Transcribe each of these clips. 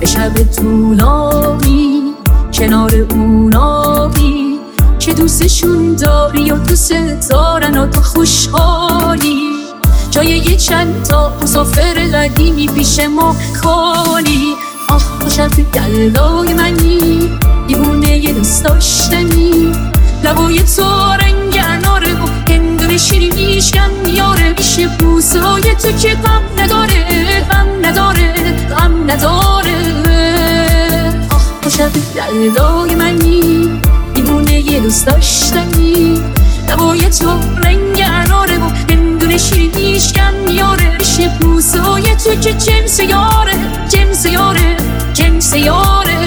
شب طولانی کنار اونایی که دوستشون داری و دوست دارن و تو خوشحالی. جای یه چند تا مسافر قدیمی پیش ما خالی. آخ تو شب یلدای منی دیوونه یه دوست داشتنی. لبای تو رنگ اناره و هندونه شیرینیش کم میاره. میشه بوسای تو که غم نداره غم نداره غم نداره. آخ تو شب یلدای منی دیوونه یه دوست داشتنی. لبای تو رنگ اناره و هندونه شیرینیش کم میاره. میشه بوسای تو که جنس یاره جنس یاره جنس یاره.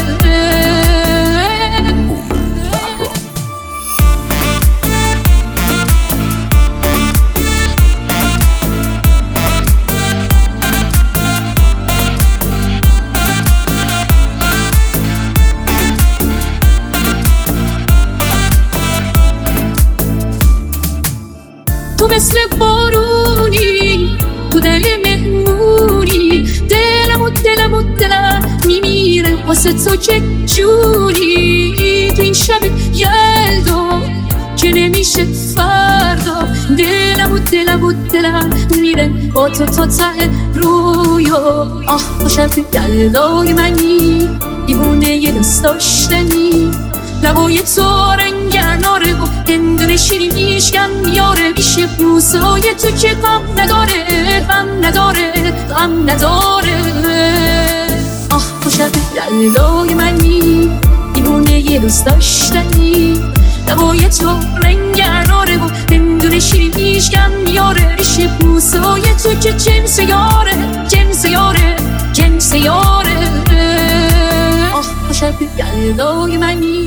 تو مثل بارونی تو دل مهمونی. دلم میمیره واسه تو که جوری. تو این شب یلدا که نمیشه فردا. دلم میره با تو تا ته رویا. آخ تو شب یلدای منی دیوونه یه دوست داشتنی. لبای تو رنگ اناره و هندونه شیرینیش کم میاره. میشه بوسای تو که غم نداره غم نداره غم نداره. آخ تو شب یلدای منی دیوونه یه دوست داشتنی. لبای تو رنگ اناره و هندونه شیرینیش کم میاره. میشه بوسای تو که جنس یاره جنس یاره جنس یاره. آخ تو شب یلدای منی